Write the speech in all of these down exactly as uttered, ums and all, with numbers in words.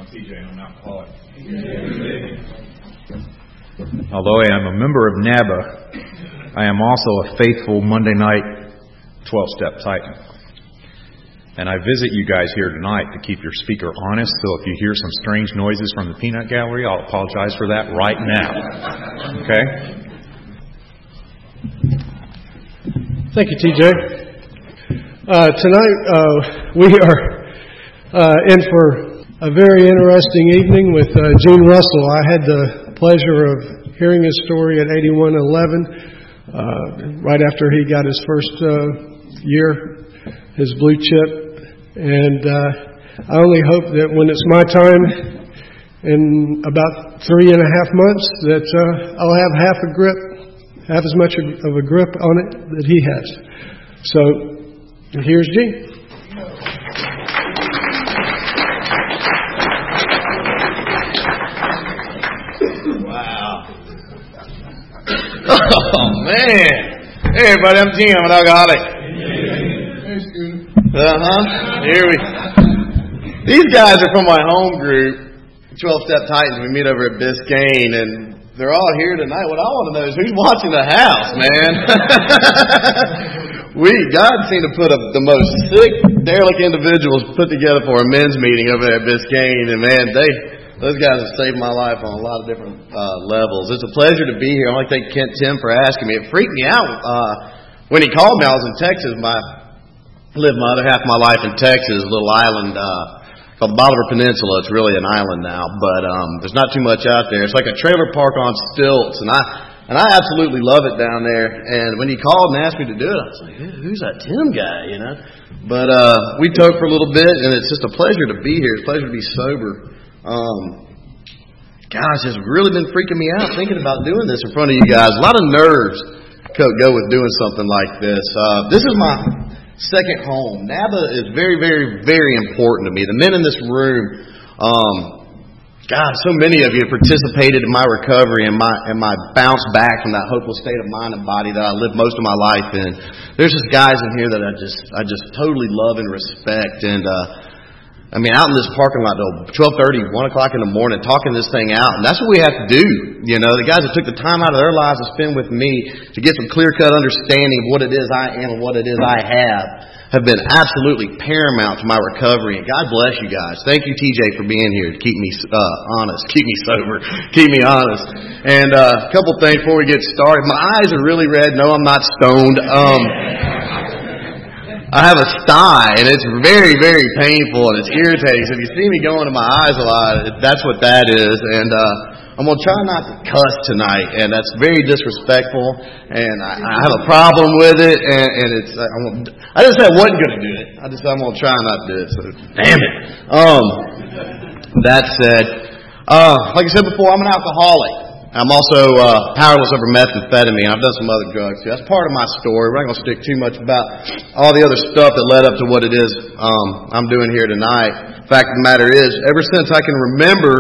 T J, and I'm an alcoholic. Although I am a member of NABA, I am also a faithful Monday night twelve-step Titan. And I visit you guys here tonight to keep your speaker honest, so if you hear some strange noises from the peanut gallery, I'll apologize for that right now. Okay? Thank you, T J. Uh, tonight, uh, we are uh, in for a very interesting evening with uh, Gene Russell. I had the pleasure of hearing his story at eighty-one eleven, uh, right after he got his first uh, year, his blue chip. And uh, I only hope that when it's my time in about three and a half months that uh, I'll have half a grip, half as much of a grip on it that he has. So here's Gene. Wow. Oh, man. Hey, everybody, I'm Gene. I'm an alcoholic. Uh-huh. Here we These guys are from my home group, twelve-Step Titans. We meet over at Biscayne, and they're all here tonight. What I want to know is who's watching the house, man? we, God seemed to put a, the most sick, derelict individuals put together for a men's meeting over there at Biscayne, and man, they, those guys have saved my life on a lot of different uh, levels. It's a pleasure to be here. I want to thank Kent Tim for asking me. It freaked me out uh, when he called me. I was in Texas. My I lived my other half of my life in Texas, a little island uh, called the Bolivar Peninsula. It's really an island now, but um, there's not too much out there. It's like a trailer park on stilts, and I and I absolutely love it down there. And when he called and asked me to do it, I was like, "Who's that Tim guy?" You know. But uh, we talked for a little bit, and it's just a pleasure to be here. It's a pleasure to be sober. Um, gosh, it's really been freaking me out thinking about doing this in front of you guys. A lot of nerves go with doing something like this. Uh, this is my second home. NABA is very, very, very important to me. The men in this room, um, God, so many of you have participated in my recovery and my and my bounce back from that hopeless state of mind and body that I lived most of my life in. There's just guys in here that I just I just totally love and respect. And uh, I mean, out in this parking lot till twelve thirty, one o'clock in the morning, talking this thing out. And that's what we have to do. You know, the guys that took the time out of their lives to spend with me to get some clear-cut understanding of what it is I am and what it is I have have been absolutely paramount to my recovery. And God bless you guys. Thank you, T J, for being here to keep me uh, honest, keep me sober, keep me honest. And uh, a couple things before we get started. My eyes are really red. No, I'm not stoned. Um... I have a sty, and it's very, very painful, and it's irritating. So if you see me going to my eyes a lot, that's what that is. And uh, I'm going to try not to cuss tonight, and that's very disrespectful, and I, I have a problem with it, and, and it's I, won't, I didn't say I wasn't going to do it. I just said I'm going to try not to do it, so damn it. Um, that said, uh, like I said before, I'm an alcoholic. I'm also uh, powerless over methamphetamine. I've done some other drugs too. That's part of my story. We're not going to stick too much about all the other stuff that led up to what it is um, I'm doing here tonight. The fact of the matter is, ever since I can remember,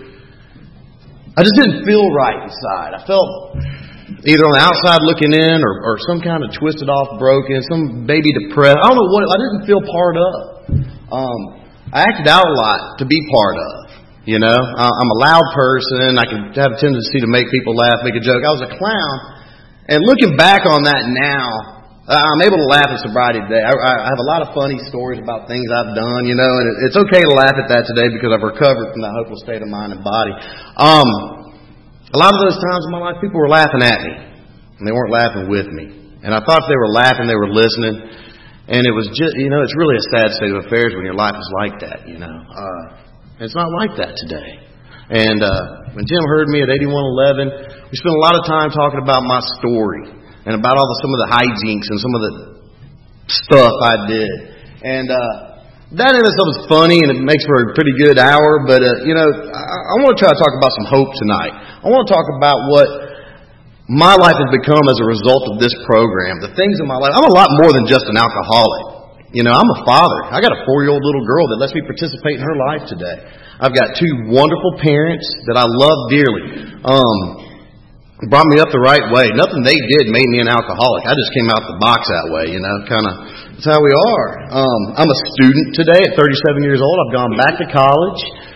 I just didn't feel right inside. I felt either on the outside looking in or, or some kind of twisted off, broken, some baby depressed. I don't know what. I didn't feel part of. Um, I acted out a lot to be part of. You know, I'm a loud person. I can have a tendency to make people laugh, make a joke. I was a clown. And looking back on that now, I'm able to laugh at sobriety today. I, I have a lot of funny stories about things I've done, you know, and it's okay to laugh at that today because I've recovered from that hopeless state of mind and body. Um, a lot of those times in my life, people were laughing at me, and they weren't laughing with me. And I thought if they were laughing, they were listening. And it was just, you know, it's really a sad state of affairs when your life is like that, you know. Uh, It's not like that today. And uh, when Tim heard me at eighty-one eleven, we spent a lot of time talking about my story and about all the, some of the hijinks and some of the stuff I did. And uh, that in itself is funny, and it makes for a pretty good hour. But, uh, you know, I, I want to try to talk about some hope tonight. I want to talk about what my life has become as a result of this program. The things in my life. I'm a lot more than just an alcoholic. You know, I'm a father. I got a four-year-old little girl that lets me participate in her life today. I've got two wonderful parents that I love dearly. Um, brought me up the right way. Nothing they did made me an alcoholic. I just came out the box that way, you know, kind of. That's how we are. Um, I'm a student today at thirty-seven years old. I've gone back to college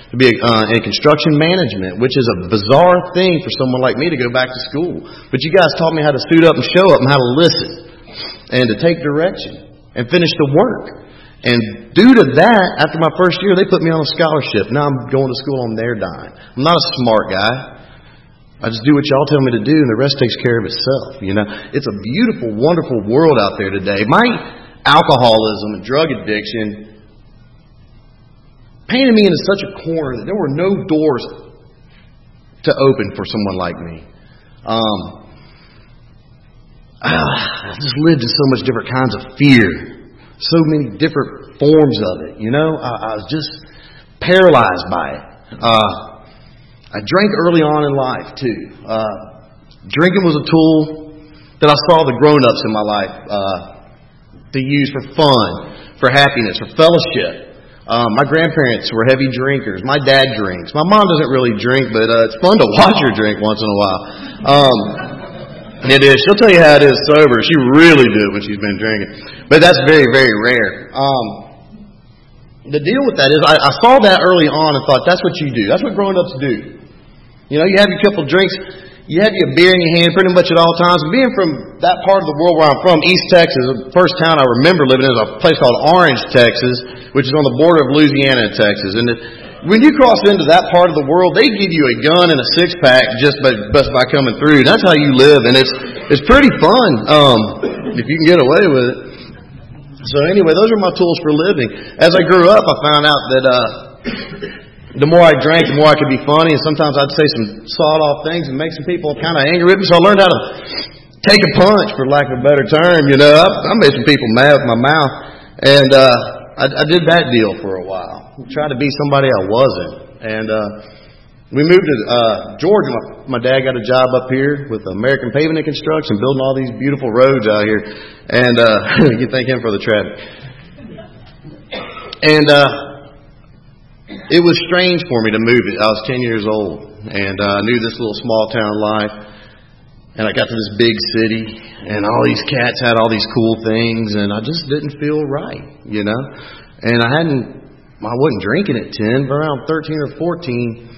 to be uh, in construction management, which is a bizarre thing for someone like me to go back to school. But you guys taught me how to suit up and show up and how to listen and to take direction and finish the work. And due to that, after my first year, they put me on a scholarship. Now I'm going to school on their dime. I'm not a smart guy. I just do what y'all tell me to do, and the rest takes care of itself. You know, it's a beautiful, wonderful world out there today. My alcoholism and drug addiction painted me into such a corner that there were no doors to open for someone like me. Um, I just lived in so much different kinds of fear, so many different forms of it. You know, I, I was just paralyzed by it. Uh, I drank early on in life, too. Uh, drinking was a tool that I saw the grown-ups in my life uh, to use for fun, for happiness, for fellowship. Um, my grandparents were heavy drinkers. My dad drinks. My mom doesn't really drink, but uh, it's fun to watch her drink once in a while. Um, it is. She'll tell you how it is sober. She really do it when she's been drinking. But that's very, very rare. Um, the deal with that is I, I saw that early on and thought, that's what you do. That's what grown-ups do. You know, you have your couple drinks, you have your beer in your hand pretty much at all times. And being from that part of the world where I'm from, East Texas, the first town I remember living in is a place called Orange, Texas, which is on the border of Louisiana and Texas. And it, when you cross into that part of the world, they give you a gun and a six-pack just by, just by coming through. That's how you live, and it's it's pretty fun um, if you can get away with it. So anyway, those are my tools for living. As I grew up, I found out that uh, the more I drank, the more I could be funny, and sometimes I'd say some sawed-off things and make some people kind of angry with me. So I learned how to take a punch, for lack of a better term. You know, I, I made some people mad with my mouth, and uh, I, I did that deal for a while. I tried to be somebody I wasn't, and uh, we moved to uh, Georgia. My, my dad got a job up here with American Paving and Construction, building all these beautiful roads out here, and uh, you thank him for the traffic. And uh, it was strange for me to move it. I was ten years old, and uh, I knew this little small town life. And I got to this big city, and all these cats had all these cool things, and I just didn't feel right, you know. And I hadn't, I wasn't drinking at ten, but around thirteen or fourteen,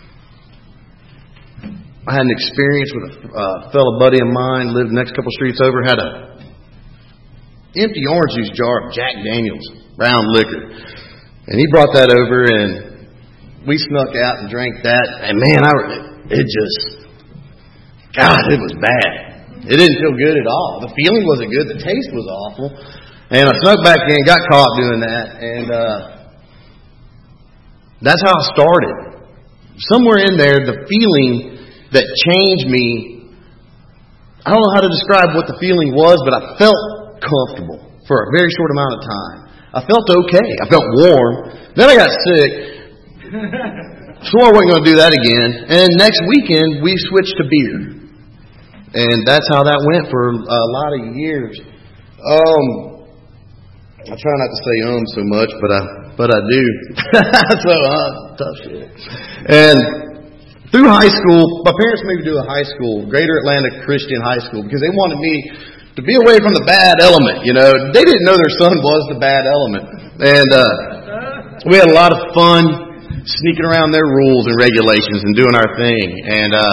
I had an experience with a uh, fellow buddy of mine, lived the next couple streets over, had a empty orange juice jar of Jack Daniels, brown liquor. And he brought that over, and we snuck out and drank that. And man, I, it just, God, it was bad. It didn't feel good at all. The feeling wasn't good. The taste was awful. And I snuck back in, got caught doing that. And uh, that's how I started. Somewhere in there, the feeling that changed me, I don't know how to describe what the feeling was, but I felt comfortable for a very short amount of time. I felt okay. I felt warm. Then I got sick. Swore I wasn't going to do that again. And next weekend, we switched to beer. And that's how that went for a lot of years. Um, I try not to say um so much, but I but I do. so, uh, tough shit. And through high school, my parents made me do a high school, Greater Atlanta Christian High School, because they wanted me to be away from the bad element, you know. They didn't know their son was the bad element. And uh, we had a lot of fun sneaking around their rules and regulations and doing our thing. And uh,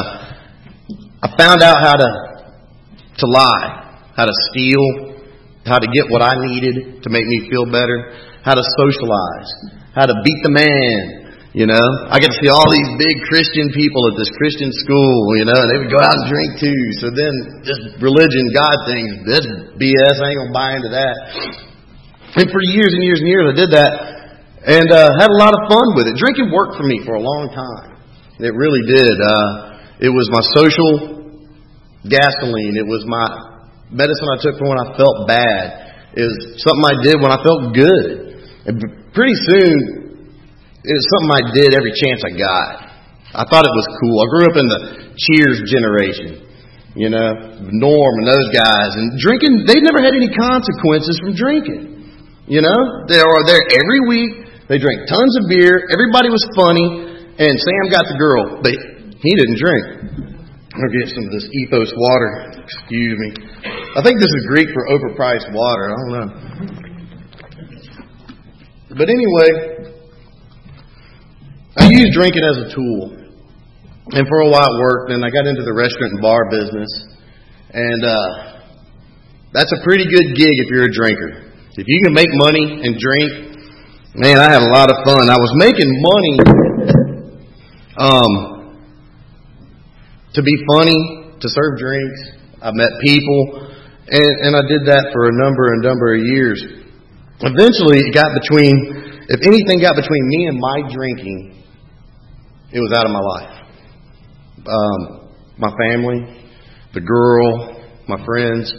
I found out how to to lie, how to steal, how to get what I needed to make me feel better, how to socialize, how to beat the man. You know, I get to see all these big Christian people at this Christian school, you know, and they would go out and drink too. So then just religion, God things, this B S, I ain't going to buy into that. And for years and years and years I did that and uh, had a lot of fun with it. Drinking worked for me for a long time. It really did. Uh, it was my social gasoline. It was my medicine I took for when I felt bad. It was something I did when I felt good. And pretty soon, it was something I did every chance I got. I thought it was cool. I grew up in the Cheers generation, you know, Norm and those guys. And drinking, they never had any consequences from drinking. You know, they were there every week. They drank tons of beer. Everybody was funny. And Sam got the girl, but he didn't drink. I'll get some of this Ethos water. Excuse me. I think this is Greek for overpriced water. I don't know. But anyway, I used drinking as a tool. And for a while I worked, and I got into the restaurant and bar business. And uh, that's a pretty good gig if you're a drinker. If you can make money and drink, man, I had a lot of fun. I was making money um, to be funny, to serve drinks. I met people, and, and I did that for a number and number of years. Eventually, it got between, if anything got between me and my drinking, it was out of my life. Um, my family, the girl, my friends.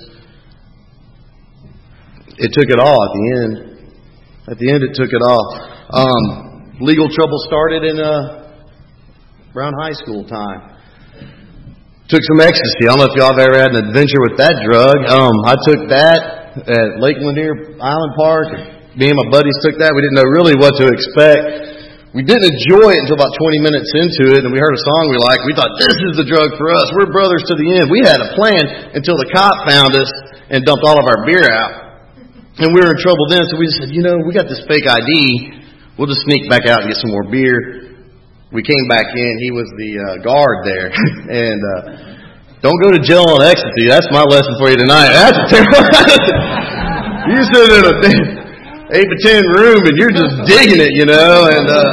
It took it all at the end. At the end, it took it all. Um, legal trouble started in uh, around high school time. Took some ecstasy. I don't know if y'all have ever had an adventure with that drug. Um, I took that at Lake Lanier Island Park. Me and my buddies took that. We didn't know really what to expect. We didn't enjoy it until about twenty minutes into it, and we heard a song we liked. We thought, this is the drug for us. We're brothers to the end. We had a plan until the cop found us and dumped all of our beer out. And we were in trouble then, so we just said, you know, we got this fake I D. We'll just sneak back out and get some more beer. We came back in. He was the uh, guard there. and uh, don't go to jail on ecstasy. That's my lesson for you tonight. That's a terrible. You sit in a eight by ten room and you're just digging it, you know, and uh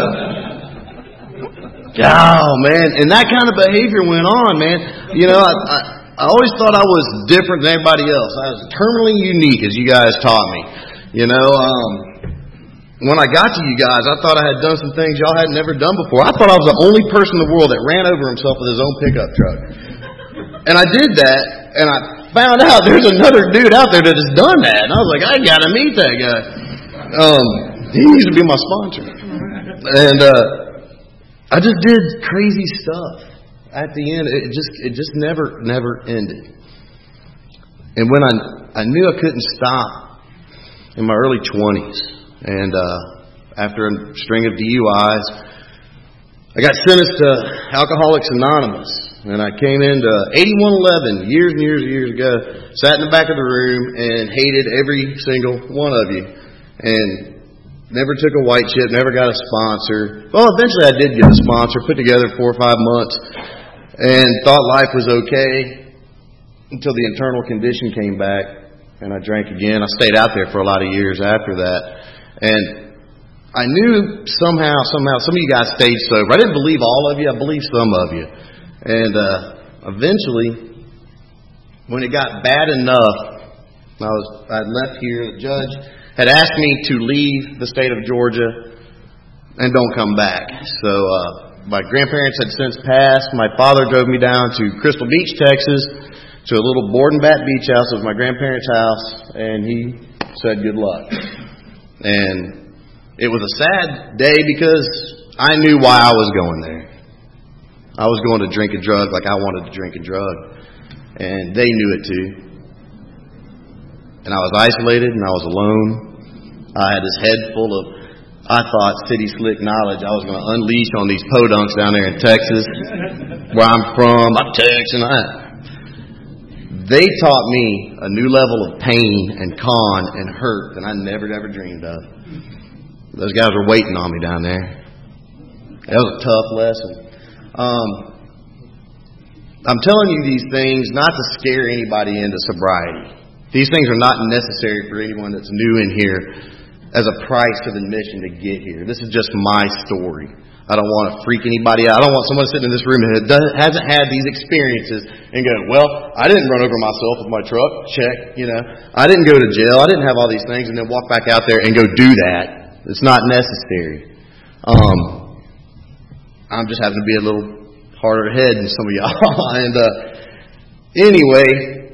oh man, and that kind of behavior went on, man. You know, I, I I always thought I was different than everybody else. I was terminally unique, as you guys taught me. You know, um when I got to you guys, I thought I had done some things y'all had never done before. I thought I was the only person in the world that ran over himself with his own pickup truck. And I did that, and I found out there's another dude out there that has done that. And I was like, I gotta meet that guy. Um, he needs to be my sponsor. And uh, I just did crazy stuff. At the end, it just it just never never ended. And when I I knew I couldn't stop in my early twenties, and uh, after a string of D U Is, I got sentenced to Alcoholics Anonymous. And I came into eighty-one eleven years and years and years ago, sat in the back of the room and hated every single one of you. And never took a white chip, never got a sponsor. Well, eventually I did get a sponsor, put together four or five months, and thought life was okay until the internal condition came back, and I drank again. I stayed out there for a lot of years after that. And I knew somehow, somehow, some of you guys stayed sober. I didn't believe all of you, I believed some of you. And uh, eventually, when it got bad enough, I was I left here, the judge had asked me to leave the state of Georgia and don't come back. So uh, my grandparents had since passed. My father drove me down to Crystal Beach, Texas, to a little board and bat beach house. It was my grandparents' house, and he said good luck. And it was a sad day because I knew why I was going there. I was going to drink a drug like I wanted to drink a drug, and they knew it too. And I was isolated, and I was alone. I had this head full of, I thought, city slick knowledge I was going to unleash on these podunks down there in Texas, where I'm from. I'm Texan. I, they taught me a new level of pain and con and hurt that I never, ever dreamed of. Those guys were waiting on me down there. That was a tough lesson. Um, I'm telling you these things not to scare anybody into sobriety. These things are not necessary for anyone that's new in here as a price of admission to get here. This is just my story. I don't want to freak anybody out. I don't want someone sitting in this room that hasn't had these experiences and go, well, I didn't run over myself with my truck. Check, you know. I didn't go to jail. I didn't have all these things and then walk back out there and go do that. It's not necessary. Um, I'm just having to be a little harder head than some of y'all. and uh, anyway,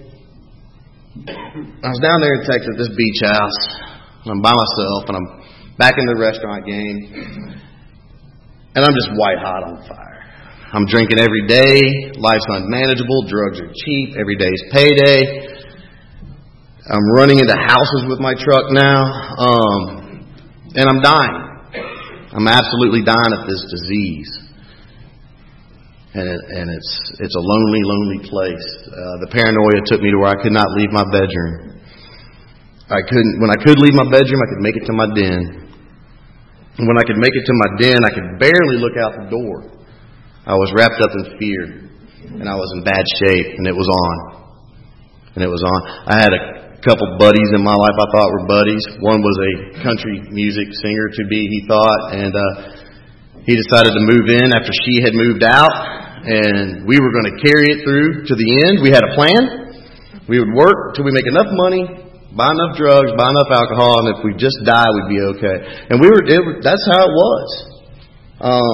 I was down there in Texas at this beach house. And I'm by myself, and I'm back in the restaurant game. And I'm just white hot on fire. I'm drinking every day. Life's unmanageable. Drugs are cheap. Every day's payday. I'm running into houses with my truck now. Um, and I'm dying. I'm absolutely dying of this disease. And, it, and it's it's a lonely, lonely place. Uh, the paranoia took me to where I could not leave my bedroom. I couldn't. When I could leave my bedroom, I could make it to my den. And when I could make it to my den, I could barely look out the door. I was wrapped up in fear, and I was in bad shape, and it was on. And it was on. I had a couple buddies in my life I thought were buddies. One was a country music singer to be, he thought, and uh, he decided to move in after she had moved out, and we were going to carry it through to the end. We had a plan. We would work till we make enough money, buy enough drugs, buy enough alcohol, and if we just die, we'd be okay. And we were. It, that's how it was. Um,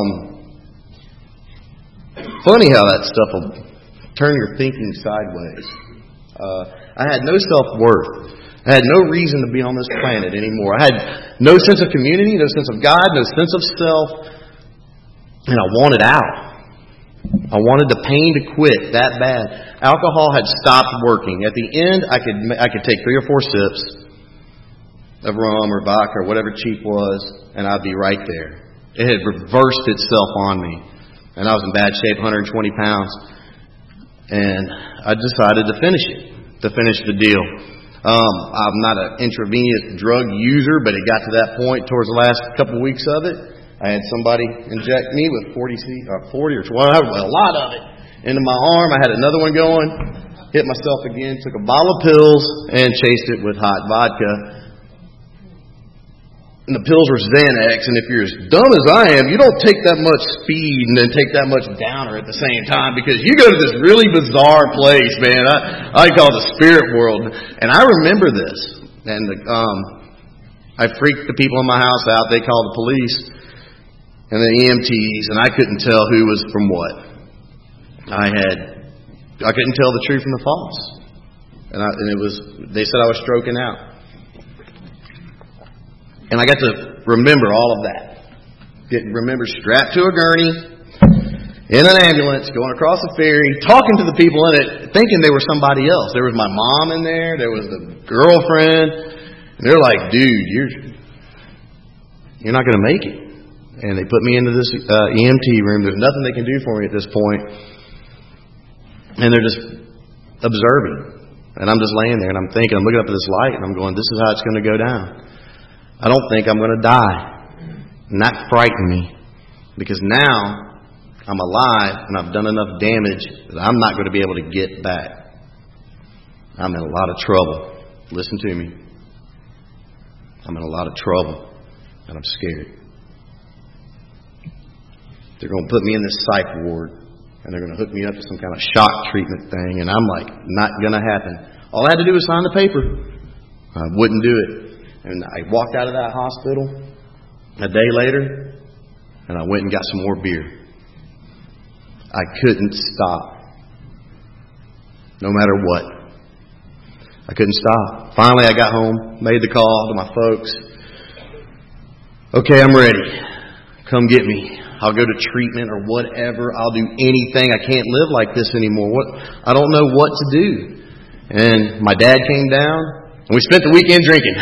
funny how that stuff will turn your thinking sideways. Uh, I had no self-worth. I had no reason to be on this planet anymore. I had no sense of community, no sense of God, no sense of self, and I wanted out. I wanted the pain to quit that bad. Alcohol had stopped working. At the end, I could I could take three or four sips of rum or vodka or whatever cheap was, and I'd be right there. It had reversed itself on me, and I was in bad shape, one hundred twenty pounds, and I decided to finish it, to finish the deal. Um, I'm not an intravenous drug user, but it got to that point towards the last couple of weeks of it. I had somebody inject me with forty, or forty or whatever, a lot of it, into my arm. I had another one going, hit myself again, took a bottle of pills, and chased it with hot vodka. And the pills were Xanax, and if you're as dumb as I am, you don't take that much speed and then take that much downer at the same time, because you go to this really bizarre place, man. I, I call it the spirit world. And I remember this. And the, um, I freaked the people in my house out. They called the police and the E M Ts, and I couldn't tell who was from what. I had, I couldn't tell the true from the false. And, I, and it was, they said I was stroking out. And I got to remember all of that. Get remember strapped to a gurney, in an ambulance, going across a ferry, talking to the people in it, thinking they were somebody else. There was my mom in there. There was the girlfriend. And they're like, dude, you're you're not going to make it. And they put me into this uh, E M T room. There's nothing they can do for me at this point. And they're just observing. And I'm just laying there, and I'm thinking, I'm looking up at this light, and I'm going, this is how it's going to go down. I don't think I'm going to die. And that frightened me. Because now I'm alive and I've done enough damage that I'm not going to be able to get back. I'm in a lot of trouble. Listen to me. I'm in a lot of trouble. And I'm scared. They're going to put me in this psych ward. And they're going to hook me up to some kind of shock treatment thing. And I'm like, not going to happen. All I had to do was sign the paper. I wouldn't do it. And I walked out of that hospital a day later, and I went and got some more beer. I couldn't stop. No matter what. I couldn't stop. Finally, I got home, made the call to my folks. Okay, I'm ready. Come get me. I'll go to treatment or whatever. I'll do anything. I can't live like this anymore. What? I don't know what to do. And my dad came down. And we spent the weekend drinking.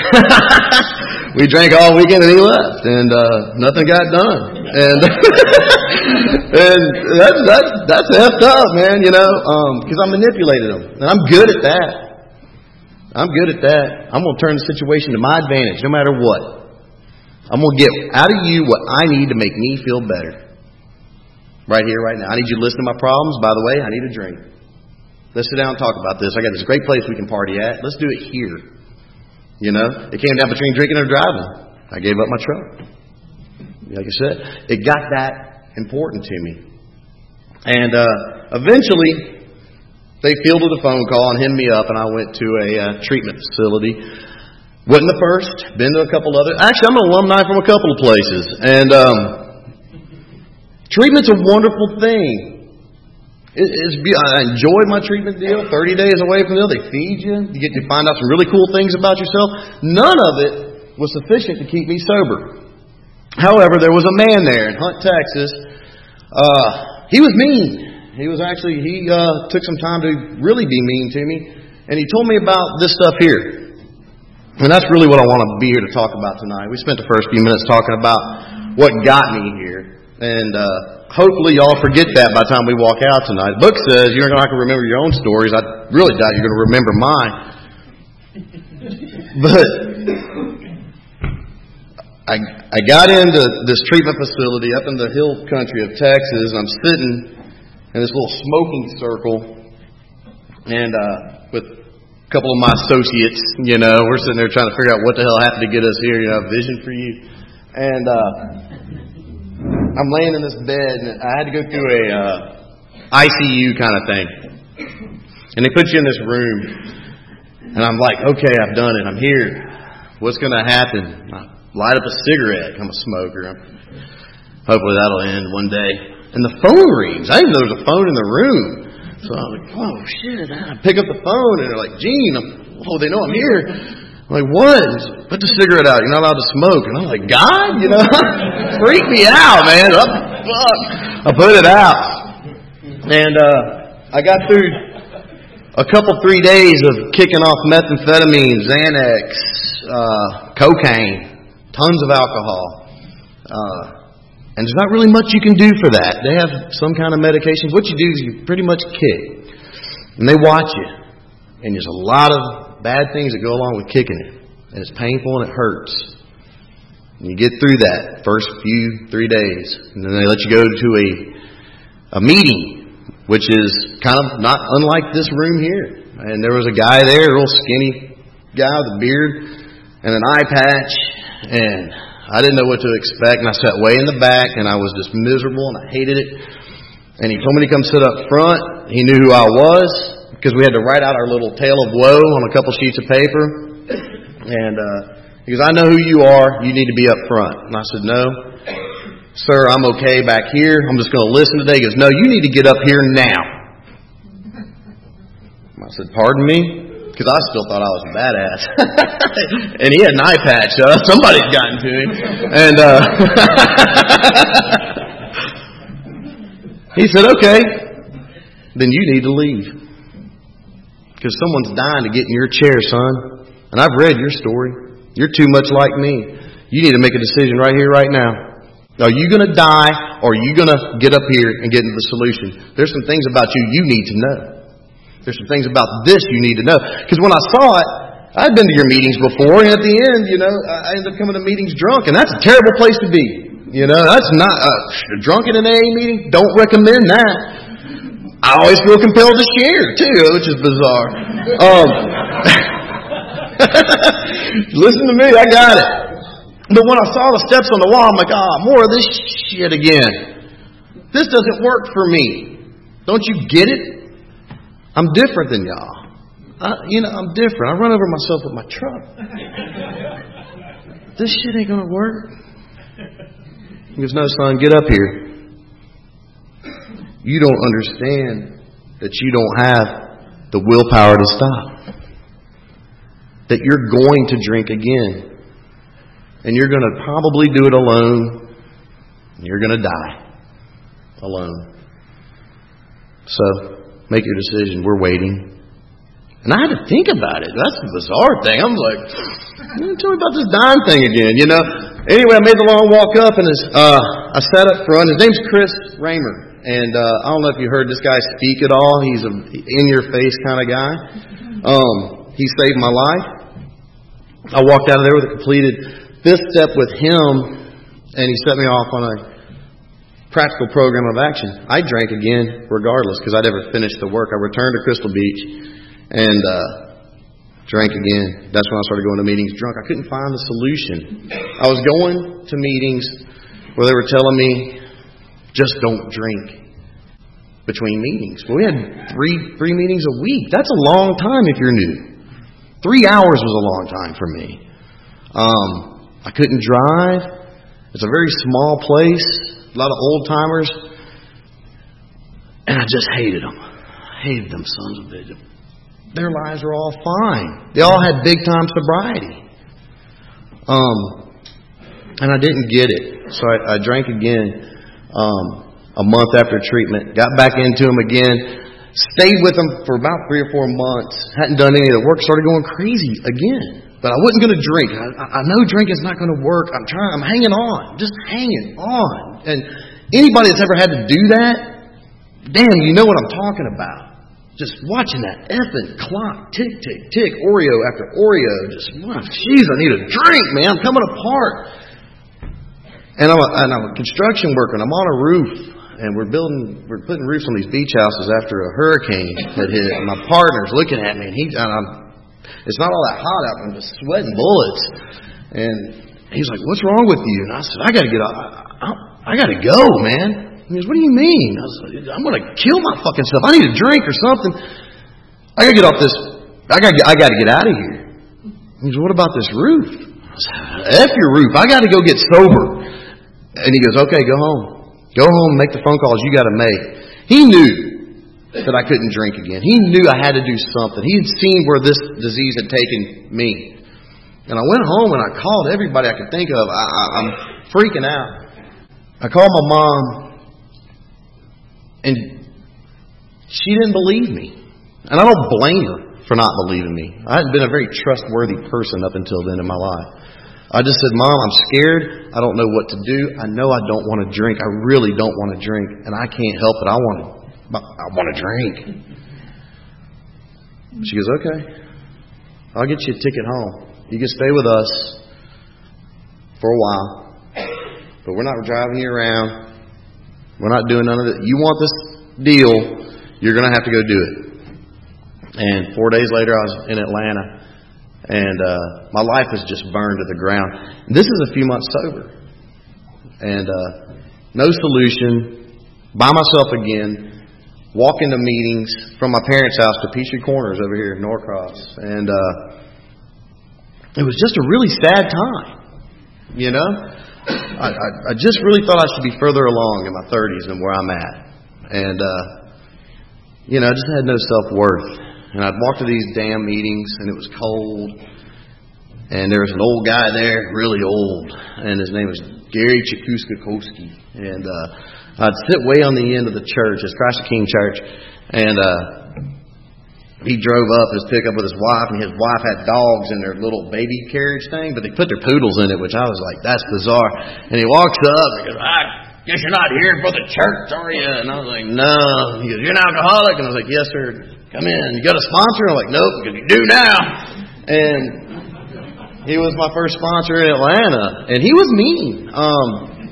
We drank all weekend and he left. And uh, nothing got done. And and that's, that's, that's effed up, man, you know, because um, I manipulated them. And I'm good at that. I'm good at that. I'm going to turn the situation to my advantage no matter what. I'm going to get out of you what I need to make me feel better. Right here, right now. I need you to listen to my problems. By the way, I need a drink. Let's sit down and talk about this. I got this great place we can party at. Let's do it here. You know, it came down between drinking and driving. I gave up my truck. Like I said, it got that important to me. And uh, eventually, they fielded a phone call and hit me up, and I went to a uh, treatment facility. Wasn't the first. Been to a couple other. Actually, I'm an alumni from a couple of places. And um, treatment's a wonderful thing. It, it's, I enjoyed my treatment deal. thirty days away from the deal. They feed you. You get to find out some really cool things about yourself. None of it was sufficient to keep me sober. However, there was a man there in Hunt, Texas. Uh, he was mean. He was actually, he uh, took some time to really be mean to me. And he told me about this stuff here. And that's really what I want to be here to talk about tonight. We spent the first few minutes talking about what got me here. And uh, hopefully y'all forget that by the time we walk out tonight. The book says you're not going to remember your own stories. I really doubt you're going to remember mine. But I I got into this treatment facility up in the hill country of Texas, and I'm sitting in this little smoking circle, and uh, with a couple of my associates, you know, we're sitting there trying to figure out what the hell happened to get us here, you know, vision for you. And uh, I'm laying in this bed, and I had to go through a uh, I C U kind of thing. And they put you in this room, and I'm like, okay, I've done it. I'm here. What's going to happen? I light up a cigarette. I'm a smoker. Hopefully that'll end one day. And the phone rings. I didn't know there was a phone in the room. So I'm like, oh, shit. I pick up the phone, and they're like, Gene, I'm, oh, they know I'm here. I'm like, what? Like, put the cigarette out. You're not allowed to smoke. And I'm like, God, you know, freak me out, man. Oh, fuck. I put it out. And uh, I got through a couple, three days of kicking off methamphetamine, Xanax, uh, cocaine, tons of alcohol. Uh, and there's not really much you can do for that. They have some kind of medications. What you do is you pretty much kick. And they watch you. And there's a lot of bad things that go along with kicking it. And it's painful and it hurts. And you get through that first few, three days. And then they let you go to a, a meeting, which is kind of not unlike this room here. And there was a guy there, a real skinny guy with a beard and an eye patch. And I didn't know what to expect. And I sat way in the back, and I was just miserable, and I hated it. And he told me to come sit up front. He knew who I was, because we had to write out our little tale of woe on a couple sheets of paper. And uh, he goes, I know who you are. You need to be up front. And I said, no, sir, I'm okay back here. I'm just going to listen today. He goes, no, you need to get up here now. I said, pardon me? Because I still thought I was a badass. And he had an eye patch, so somebody's gotten to him. And uh, he said, okay, then you need to leave. Because someone's dying to get in your chair, son. And I've read your story. You're too much like me. You need to make a decision right here, right now. Are you going to die, or are you going to get up here and get into the solution? There's some things about you you need to know. There's some things about this you need to know. Because when I saw it, I'd been to your meetings before, and at the end, you know, I ended up coming to meetings drunk, and that's a terrible place to be. You know, that's not uh, drunk in an A A meeting. Don't recommend that. I always feel compelled to share too, which is bizarre. Um, listen to me, I got it. But when I saw the steps on the wall, I'm like, ah, oh, more of this shit again. This doesn't work for me. Don't you get it? I'm different than y'all. I, you know, I'm different. I run over myself with my truck. This shit ain't going to work. He goes, no, son, get up here. You don't understand that you don't have the willpower to stop. That you're going to drink again. And you're going to probably do it alone. And you're going to die alone. So, make your decision. We're waiting. And I had to think about it. That's a bizarre thing. I'm like, tell me about this dying thing again, you know. Anyway, I made the long walk up, and his, uh, I sat up front. His name's Chris Raymer. And uh, I don't know if you heard this guy speak at all. He's an in-your-face kind of guy. Um, he saved my life. I walked out of there with a completed fifth step with him, and he set me off on a practical program of action. I drank again regardless because I never finished the work. I returned to Crystal Beach and uh, drank again. That's when I started going to meetings drunk. I couldn't find the solution. I was going to meetings where they were telling me, just don't drink between meetings. Well, we had three three meetings a week. That's a long time if you're new. Three hours was a long time for me. Um, I couldn't drive. It's a very small place. A lot of old-timers. And I just hated them. I hated them sons of bitches. Their lives were all fine. They all had big-time sobriety. Um, and I didn't get it. So I, I drank again um, a month after treatment. Got back into them again. Stayed with them for about three or four months. Hadn't done any of the work. Started going crazy again. But I wasn't going to drink. I, I know drinking is not going to work. I'm trying. I'm hanging on. Just hanging on. And anybody that's ever had to do that, damn, you know what I'm talking about. Just watching that effing clock tick, tick, tick, Oreo after Oreo. Just, jeez, I need a drink, man. I'm coming apart. And I'm a, and I'm a construction worker, and I'm on a roof, and we're building, we're putting roofs on these beach houses after a hurricane had hit. And my partner's looking at me, and he, and I'm, it's not all that hot out, I'm just sweating bullets. And he's like, "What's wrong with you?" And I said, "I got to get off. I, I got to go, man." He goes, "What do you mean?" I was like, "I'm going to kill my fucking self. I need a drink or something. I got to get off this. I got, I got to get out of here." He goes, "What about this roof?" I said, "F your roof. I got to go get sober." And he goes, "Okay, go home. Go home and make the phone calls you got to make." He knew that I couldn't drink again. He knew I had to do something. He had seen where this disease had taken me. And I went home and I called everybody I could think of. I, I, I'm freaking out. I called my mom, and she didn't believe me. And I don't blame her for not believing me. I hadn't been a very trustworthy person up until then in my life. I just said, "Mom, I'm scared. I don't know what to do. I know I don't want to drink. I really don't want to drink, and I can't help it. I want to, I want to drink." She goes, "Okay, I'll get you a ticket home. You can stay with us for a while, but we're not driving you around. We're not doing none of it. You want this deal, you're going to have to go do it." And four days later, I was in Atlanta. And uh, my life was just burned to the ground. This is a few months sober. And uh, no solution. By myself again. Walk into meetings from my parents' house to Peachtree Corners over here in Norcross. And uh, it was just a really sad time. You know? I, I, I just really thought I should be further along in my thirties than where I'm at. And, uh, you know, I just had no self-worth. And I'd walk to these damn meetings, and it was cold. And there was an old guy there, really old, and his name was Gary Chikuskakowski. And uh, I'd sit way on the end of the church, it's Christ the King Church, and uh, he drove up his pickup with his wife, and his wife had dogs in their little baby carriage thing, but they put their poodles in it, which I was like, that's bizarre. And he walks up, and he goes, "I guess you're not here for the church, are you?" And I was like, "No." He goes, "You're an alcoholic?" And I was like, "Yes, sir." "Come in. You got a sponsor?" I'm like, "Nope, because you do now." And he was my first sponsor in Atlanta, and he was mean. Um,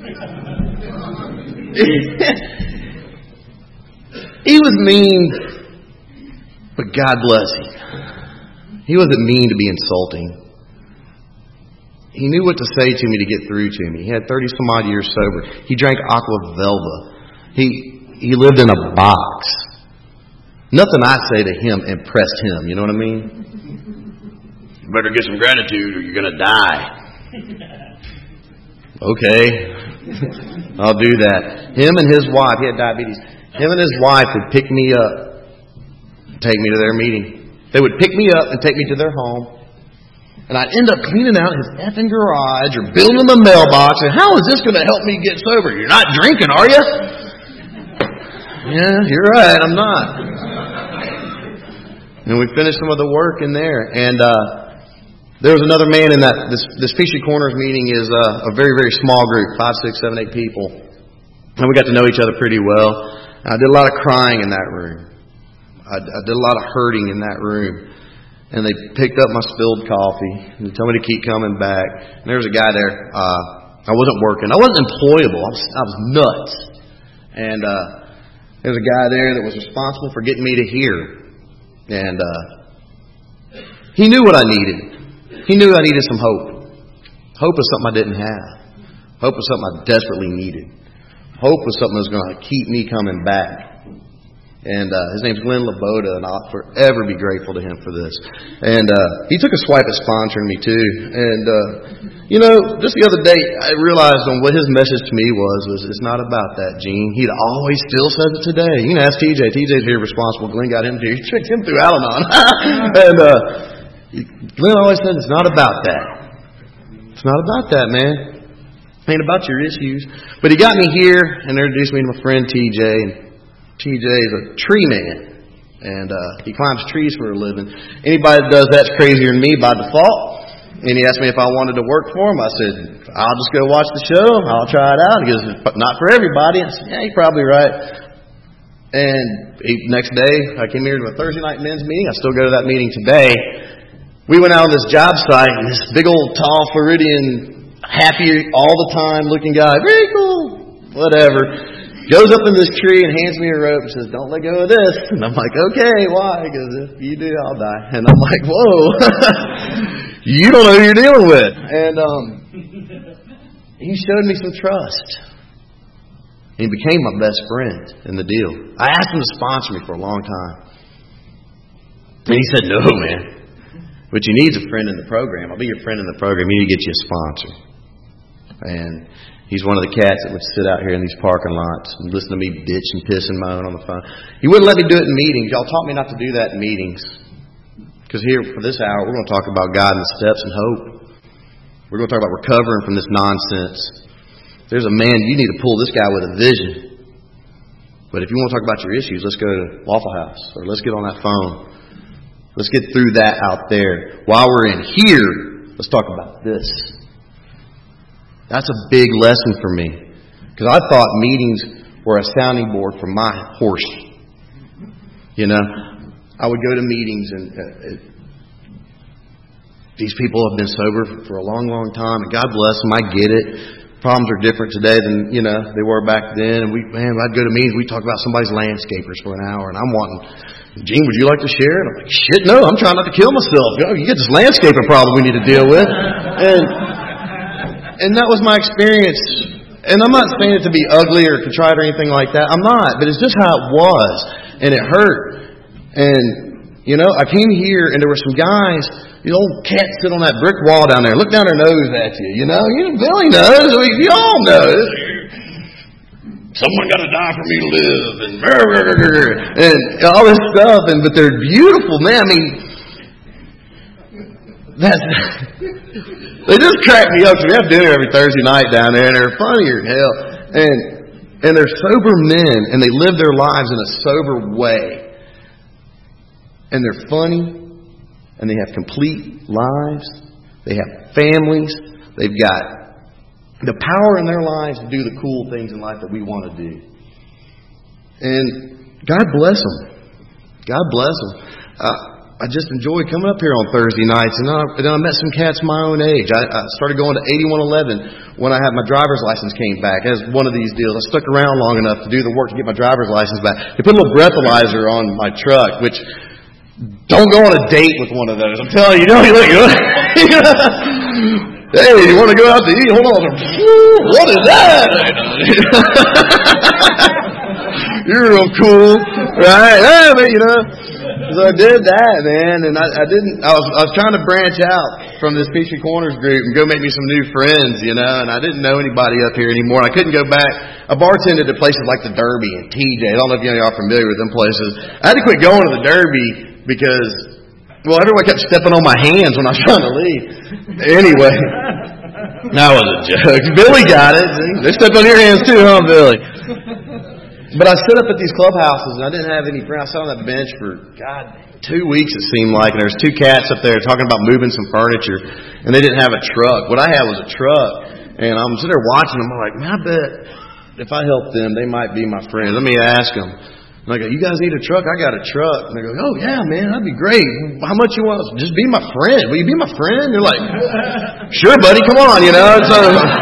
he was mean, but God bless him. He wasn't mean to be insulting. He knew what to say to me to get through to me. He had thirty some odd years sober. He drank Aqua Velva. He he lived in a box. Nothing I say to him impressed him. You know what I mean? "You better get some gratitude or you're going to die." Okay. I'll do that. Him and his wife, he had diabetes. Him and his wife would pick me up, take me to their meeting. They would pick me up and take me to their home. And I'd end up cleaning out his effing garage or building the mailbox. And how is this going to help me get sober? "You're not drinking, are you?" "Yeah, you're right. I'm not." And we finished some of the work in there. And uh, there was another man in that. This, this Peachtree Corners meeting is uh, a very, very small group, five, six, seven, eight people. And we got to know each other pretty well. And I did a lot of crying in that room. I, I did a lot of hurting in that room. And they picked up my spilled coffee. And they told me to keep coming back. And there was a guy there. Uh, I wasn't working. I wasn't employable. I was, I was nuts. And uh, there was a guy there that was responsible for getting me to here. And uh, he knew what I needed. He knew I needed some hope. Hope was something I didn't have. Hope was something I desperately needed. Hope was something that was going to keep me coming back. And uh, his name's Glenn Laboda, and I'll forever be grateful to him for this. And uh, he took a swipe at sponsoring me too. And uh, you know, just the other day, I realized on what his message to me was was it's not about that, Gene. He'd always still says it today. You can ask T J. T J's here responsible. Glenn got him too. He tricked him through Al-Anon. and uh, Glenn always says it's not about that. It's not about that, man. It ain't about your issues. But he got me here and introduced me to my friend T J. And T J is a tree man, and uh, he climbs trees for a living. Anybody that does that's crazier than me by default. And he asked me if I wanted to work for him. I said, "I'll just go watch the show. I'll try it out." He goes, "Not for everybody." I said, "Yeah, you're probably right." And he, next day, I came here to a Thursday night men's meeting. I still go to that meeting today. We went out on this job site, and this big old tall Floridian happy all the time looking guy. Very cool. Whatever. Goes up in this tree and hands me a rope and says, don't let go of this. And I'm like, okay, why? Because if you do, I'll die. And I'm like, whoa. You don't know who you're dealing with. And um, he showed me some trust. He became my best friend in the deal. I asked him to sponsor me for a long time. And he said, no, man. But you need a friend in the program. I'll be your friend in the program. You need to get you a sponsor. And he's one of the cats that would sit out here in these parking lots and listen to me bitch and piss and moan on the phone. He wouldn't let me do it in meetings. Y'all taught me not to do that in meetings. Because here, for this hour, we're going to talk about God and steps and hope. We're going to talk about recovering from this nonsense. If there's a man, you need to pull this guy with a vision. But if you want to talk about your issues, let's go to Waffle House or let's get on that phone. Let's get through that out there. While we're in here, let's talk about this. That's a big lesson for me. Because I thought meetings were a sounding board for my horse. You know, I would go to meetings and uh, it, these people have been sober for a long, long time. And God bless them. I get it. Problems are different today than, you know, they were back then. And we, man, I'd go to meetings. We'd talk about somebody's landscapers for an hour. And I'm wanting, Gene, would you like to share? And I'm like, shit, no, I'm trying not to kill myself. You know, you get this landscaping problem we need to deal with. And And that was my experience. And I'm not saying it to be ugly or contrite or anything like that. I'm not. But it's just how it was. And it hurt. And, you know, I came here and there were some guys, these old cats sit on that brick wall down there. Look down their nose at you. You know, you know Billy knows. I mean, you all know. Someone got to die for me to live. And, and all this stuff. And But they're beautiful, man. I mean, that's... They just crack me up. We have dinner every Thursday night down there, and they're funnier than hell. And and they're sober men, and they live their lives in a sober way. And they're funny, and they have complete lives. They have families. They've got the power in their lives to do the cool things in life that we want to do. And God bless them. God bless them. Uh, I just enjoy coming up here on Thursday nights, and then I, and then I met some cats my own age. I, I started going to eighty-one eleven when I had my driver's license came back. As one of these deals, I stuck around long enough to do the work to get my driver's license back. They put a little breathalyzer on my truck, which don't go on a date with one of those. I'm telling you, you know, you look, you know, hey, you want to go out to eat? Hold on, what is that? You're real cool, right? Hey, but, you know. So I did that, man, and I, I didn't. I was I was trying to branch out from this Peachtree Corners group and go make me some new friends, you know. And I didn't know anybody up here anymore. I couldn't go back. I bartended at places like the Derby and T J. I don't know if you all are familiar with them places. I had to quit going to the Derby because, well, everyone kept stepping on my hands when I was trying to leave. Anyway, that was a joke. Billy got it. They stepped on your hands too, huh, Billy? But I stood up at these clubhouses, and I didn't have any friends. I sat on that bench for, God, two weeks it seemed like, and there was two cats up there talking about moving some furniture, and they didn't have a truck. What I had was a truck, and I'm sitting there watching them. I'm like, man, I bet if I help them, they might be my friends. Let me ask them. And I go, you guys need a truck? I got a truck. And they go, oh, yeah, man, that'd be great. How much you want? Just be my friend. Will you be my friend? They're like, sure, buddy, come on, you know. So...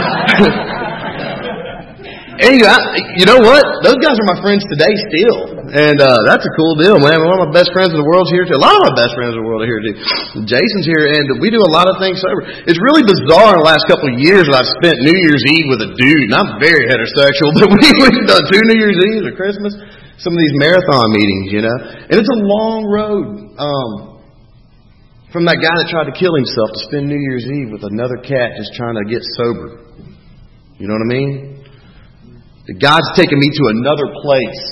Anyway, I, you know what? Those guys are my friends today still. And uh, that's a cool deal, man. One of my best friends in the world's here, too. A lot of my best friends in the world are here, too. Jason's here, and we do a lot of things sober. It's really bizarre in the last couple of years that I've spent New Year's Eve with a dude, and I'm very heterosexual, but we, we've done two New Year's Eves or Christmas, some of these marathon meetings, you know. And it's a long road um, from that guy that tried to kill himself to spend New Year's Eve with another cat just trying to get sober. You know what I mean? God's taken me to another place.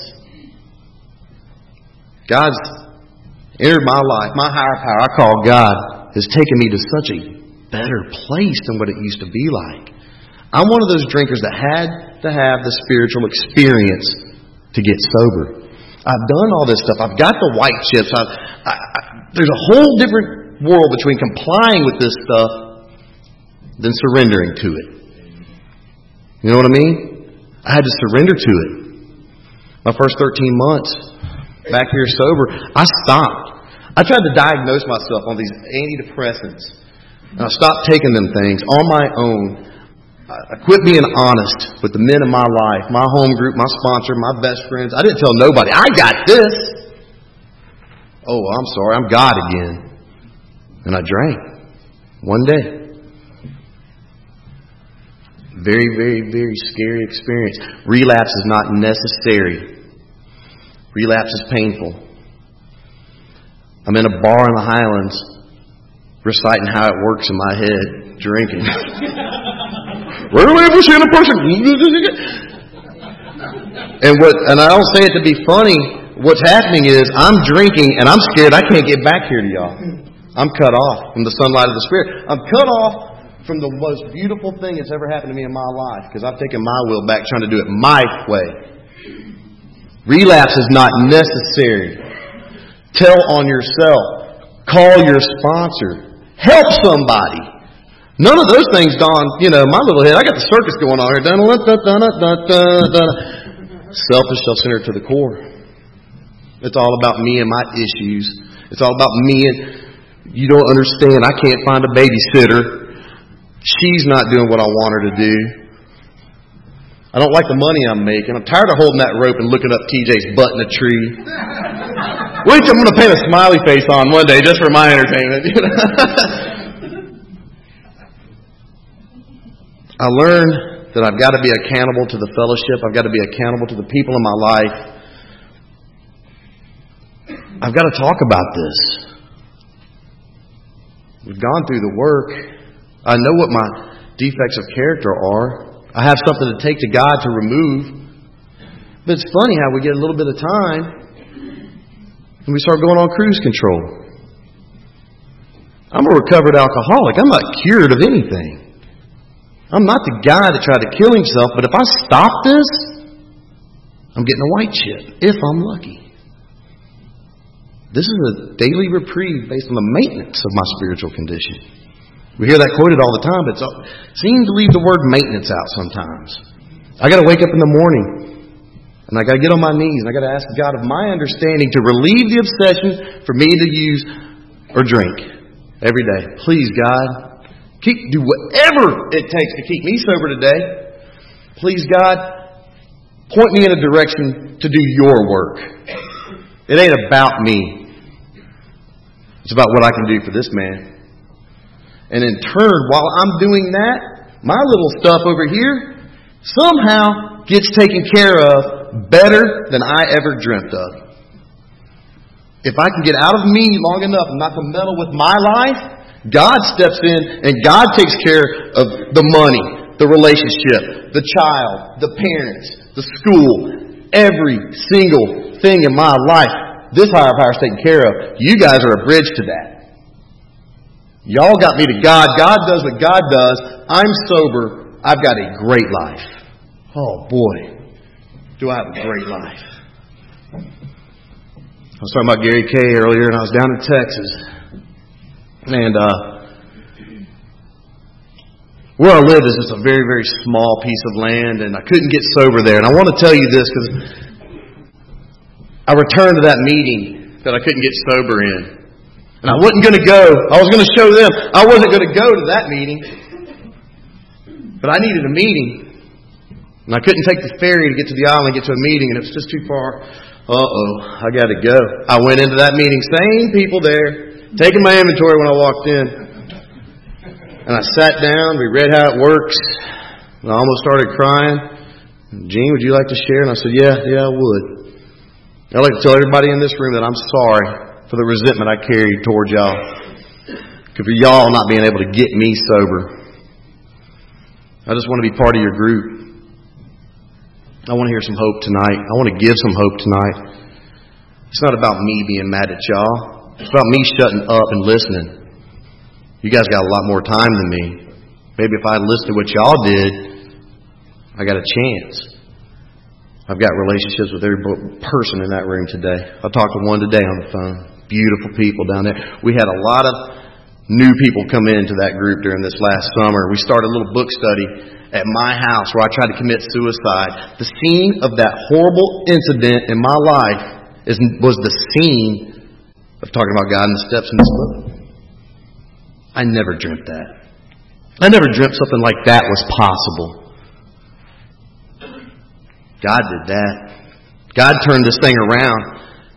God's entered my life. My higher power, I call God, has taken me to such a better place than what it used to be like. I'm one of those drinkers that had to have the spiritual experience to get sober. I've done all this stuff. I've got the white chips. I've, I, I, there's a whole different world between complying with this stuff than surrendering to it. You know what I mean? I had to surrender to it. My first thirteen months back here sober, I stopped. I tried to diagnose myself on these antidepressants. And I stopped taking them things on my own. I quit being honest with the men in my life, my home group, my sponsor, my best friends. I didn't tell nobody, I got this. Oh, I'm sorry, I'm God again. And I drank. One day. Very, very, very scary experience. Relapse is not necessary. Relapse is painful. I'm in a bar in the Highlands reciting how it works in my head, drinking. Rarely ever seen a person. And what? And I don't say it to be funny. What's happening is I'm drinking and I'm scared I can't get back here to y'all. I'm cut off from the sunlight of the Spirit. I'm cut off from the most beautiful thing that's ever happened to me in my life because I've taken my will back trying to do it my way. Relapse is not necessary. Tell on yourself. Call your sponsor. Help somebody. None of those things, Don, you know, my little head, I got the circus going on here. Selfish, self-centered to the core. It's all about me and my issues. It's all about me and you don't understand. I can't find a babysitter. She's not doing what I want her to do. I don't like the money I'm making. I'm tired of holding that rope and looking up T J's butt in a tree. Wait till I'm going to paint a smiley face on one day just for my entertainment. You know? I learned that I've got to be accountable to the fellowship. I've got to be accountable to the people in my life. I've got to talk about this. We've gone through the work. I know what my defects of character are. I have something to take to God to remove. But it's funny how we get a little bit of time and we start going on cruise control. I'm a recovered alcoholic. I'm not cured of anything. I'm not the guy that tried to kill himself, but if I stop this, I'm getting a white chip, if I'm lucky. This is a daily reprieve based on the maintenance of my spiritual condition. We hear that quoted all the time, but it seems to leave the word maintenance out sometimes. I got to wake up in the morning, and I got to get on my knees, and I got to ask God of my understanding to relieve the obsession for me to use or drink every day. Please, God, keep do whatever it takes to keep me sober today. Please, God, point me in a direction to do your work. It ain't about me. It's about what I can do for this man. And in turn, while I'm doing that, my little stuff over here somehow gets taken care of better than I ever dreamt of. If I can get out of me long enough and not to meddle with my life, God steps in and God takes care of the money, the relationship, the child, the parents, the school, every single thing in my life. This higher power is taken care of. You guys are a bridge to that. Y'all got me to God. God does what God does. I'm sober. I've got a great life. Oh, boy. Do I have a great life. I was talking about Gary Kay earlier, and I was down in Texas. And uh, where I live is just a very, very small piece of land, and I couldn't get sober there. And I want to tell you this because I returned to that meeting that I couldn't get sober in. And I wasn't going to go. I was going to show them. I wasn't going to go to that meeting. But I needed a meeting. And I couldn't take the ferry to get to the island and get to a meeting. And it was just too far. Uh-oh, I got to go. I went into that meeting. Same people there. Taking my inventory when I walked in. And I sat down. We read how it works. And I almost started crying. Gene, would you like to share? And I said, yeah, yeah, I would. I'd like to tell everybody in this room that I'm sorry for the resentment I carried towards y'all. For y'all not being able to get me sober. I just want to be part of your group. I want to hear some hope tonight. I want to give some hope tonight. It's not about me being mad at y'all. It's about me shutting up and listening. You guys got a lot more time than me. Maybe if I listened to what y'all did, I got a chance. I've got relationships with every person in that room today. I talked to one today on the phone. Beautiful people down there. We had a lot of new people come into that group during this last summer. We started a little book study at my house where I tried to commit suicide. The scene of that horrible incident in my life is, was the scene of talking about God and the steps in this book. I never dreamt that. I never dreamt something like that was possible. God did that. God turned this thing around.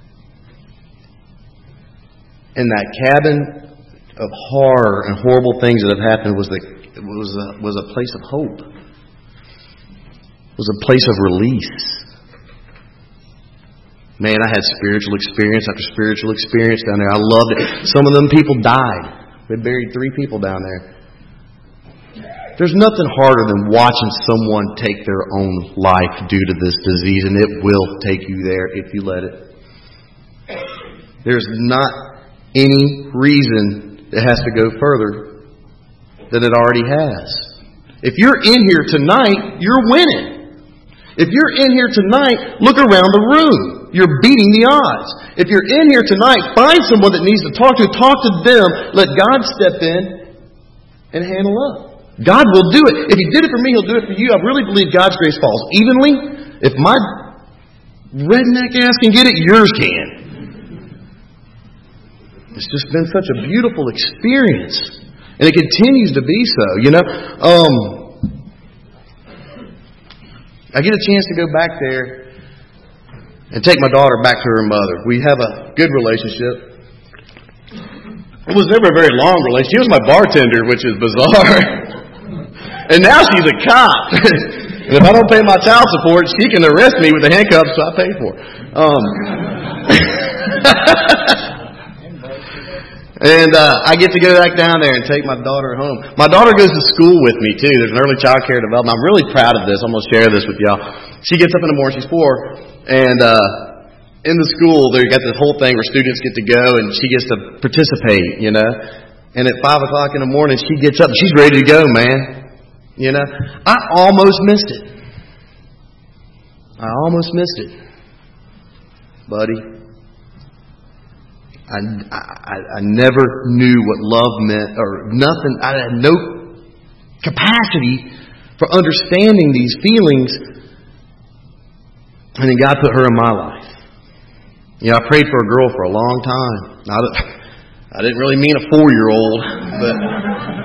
And that cabin of horror and horrible things that have happened was the was a, was a place of hope. It was a place of release. Man, I had spiritual experience after spiritual experience down there. I loved it. Some of them people died. We buried three people down there. There's nothing harder than watching someone take their own life due to this disease, and it will take you there if you let it. There's not any reason it has to go further than it already has. If you're in here tonight, you're winning. If you're in here tonight, look around the room. You're beating the odds. If you're in here tonight, find someone that needs to talk to. Talk to them. Let God step in and handle up. God will do it. If He did it for me, He'll do it for you. I really believe God's grace falls evenly. If my redneck ass can get it, yours can. It's just been such a beautiful experience. And it continues to be so. You know, um, I get a chance to go back there and take my daughter back to her mother. We have a good relationship. It was never a very long relationship. She was my bartender, which is bizarre. And now she's a cop. And if I don't pay my child support, she can arrest me with the handcuffs I pay for. Um, and uh, I get to go back down there and take my daughter home. My daughter goes to school with me, too. There's an early child care development. I'm really proud of this. I'm going to share this with y'all. She gets up in the morning. She's four. And uh, in the school, they got this whole thing where students get to go and she gets to participate, you know. And at five o'clock in the morning, she gets up and she's ready to go, man. You know, I almost missed it. I almost missed it. Buddy, I, I, I never knew what love meant or nothing. I had no capacity for understanding these feelings. And then God put her in my life. You know, I prayed for a girl for a long time. I, I didn't really mean a four-year-old, but...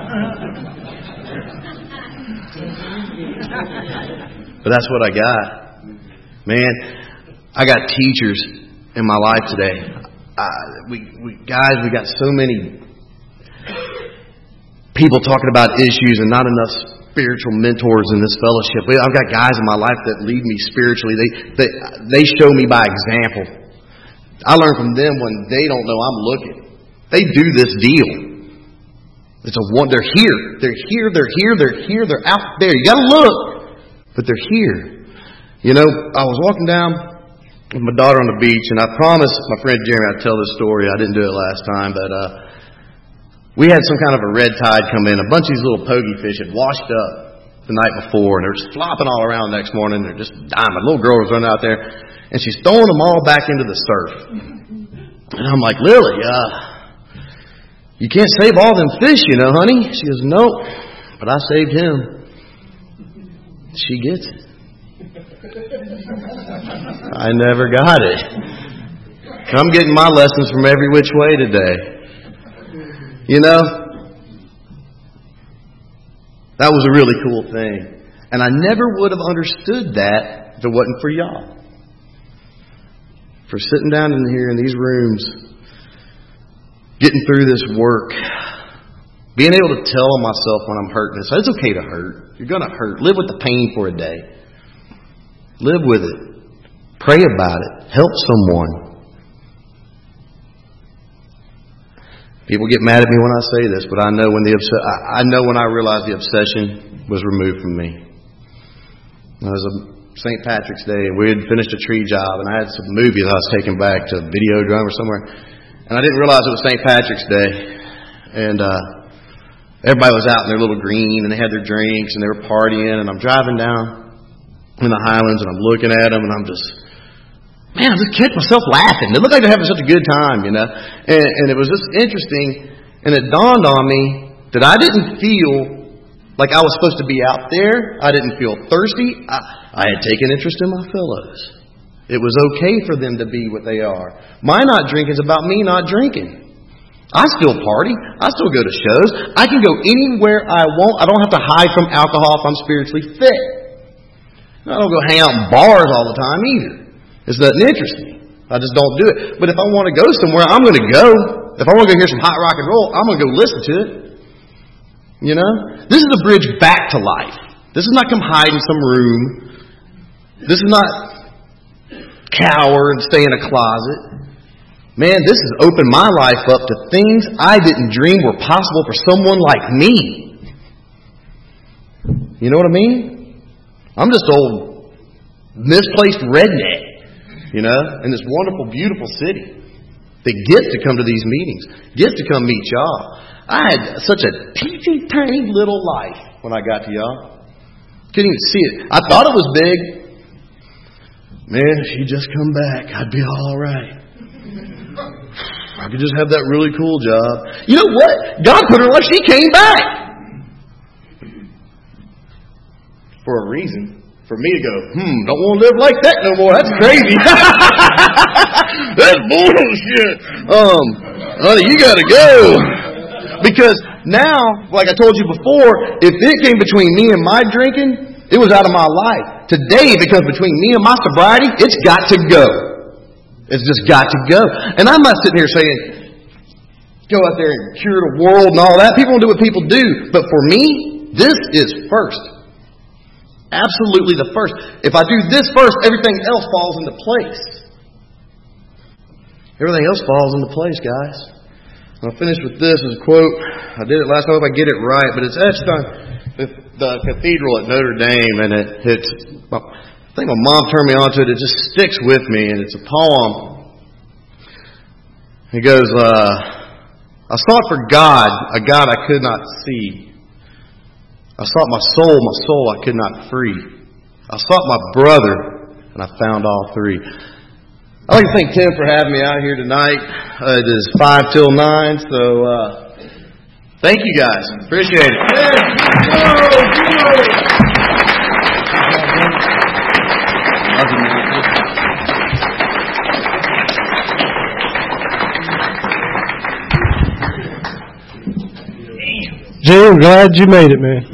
But that's what I got. Man, I got teachers in my life today. Uh, we, we guys, we got so many people talking about issues and not enough spiritual mentors in this fellowship. I've got guys in my life that lead me spiritually. They they they show me by example. I learn from them when they don't know I'm looking. They do this deal. It's a one. They're here. They're here. They're here. They're here. They're out there. You got to look. But they're here. You know, I was walking down with my daughter on the beach, and I promised my friend Jeremy I'd tell this story. I didn't do it last time, but uh, we had some kind of a red tide come in. A bunch of these little pogie fish had washed up the night before, and they're just flopping all around the next morning. They're just dying. My little girl was running out there, and she's throwing them all back into the surf. And I'm like, Lily, uh, you can't save all them fish, you know, honey. She goes, nope, but I saved him. She gets it. I never got it. I'm getting my lessons from every which way today. You know, that was a really cool thing. And I never would have understood that if it wasn't for y'all. For sitting down in here in these rooms, getting through this work, being able to tell myself when I'm hurting. So it's okay to hurt. You're going to hurt. Live with the pain for a day. Live with it. Pray about it. Help someone. People get mad at me when I say this, but I know when the I know when I realized the obsession was removed from me. It was a Saint Patrick's Day, and we had finished a tree job, and I had some movies I was taking back to Videodrome or somewhere, and I didn't realize it was Saint Patrick's Day, and uh, everybody was out in their little green, and they had their drinks, and they were partying, and I'm driving down in the Highlands, and I'm looking at them, and I'm just, man, I just catch myself laughing. It looked like they're having such a good time, you know. And, and it was just interesting, and it dawned on me that I didn't feel like I was supposed to be out there. I didn't feel thirsty. I, I had taken interest in my fellows. It was okay for them to be what they are. My not drinking is about me not drinking. I still party. I still go to shows. I can go anywhere I want. I don't have to hide from alcohol if I'm spiritually fit. I don't go hang out in bars all the time either. It doesn't interest me. I just don't do it. But if I want to go somewhere, I'm going to go. If I want to go hear some hot rock and roll, I'm going to go listen to it. You know? This is a bridge back to life. This is not come hide in some room. This is not cower and stay in a closet. Man, this has opened my life up to things I didn't dream were possible for someone like me. You know what I mean? I'm just old, misplaced redneck, you know, in this wonderful, beautiful city that gets to come to these meetings, gets to come meet y'all. I had such a teensy tiny little life when I got to y'all. Couldn't even see it. I thought it was big. Man, if you just come back, I'd be all right. I could just have that really cool job. You know what? God put her in life. She came back. For a reason. For me to go, hmm, don't want to live like that no more. That's crazy. That's bullshit. Um, honey, you got to go. Because now, like I told you before, if it came between me and my drinking, it was out of my life. Today, if it comes between me and my sobriety, it's got to go. It's just got to go. And I'm not sitting here saying, go out there and cure the world and all that. People will do what people do. But for me, this is first. Absolutely the first. If I do this first, everything else falls into place. Everything else falls into place, guys. I'll finish with this as a quote. I did it last time. I hope I get it right. But it's etched on the cathedral at Notre Dame. And it, it's... I think my mom turned me onto it. It just sticks with me, and it's a poem. It goes, uh, I sought for God, a God I could not see. I sought my soul, my soul I could not free. I sought my brother, and I found all three. I'd like to thank Tim for having me out here tonight. Uh, it is five till nine, so uh, thank you guys. Appreciate it. Jim, glad you made it, man.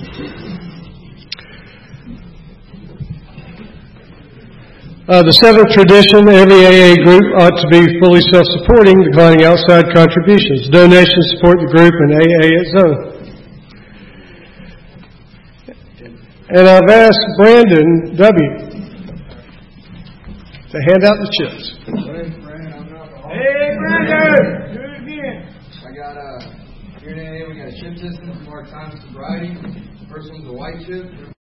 Uh, the seventh tradition, every A A group ought to be fully self-supporting, declining outside contributions. Donations support the group and A A its own. And I've asked Brandon W. to hand out the chips. Hey, Brandon! Do it again. I got uh, here today we got a chip system from our time of sobriety. First one's a white chip.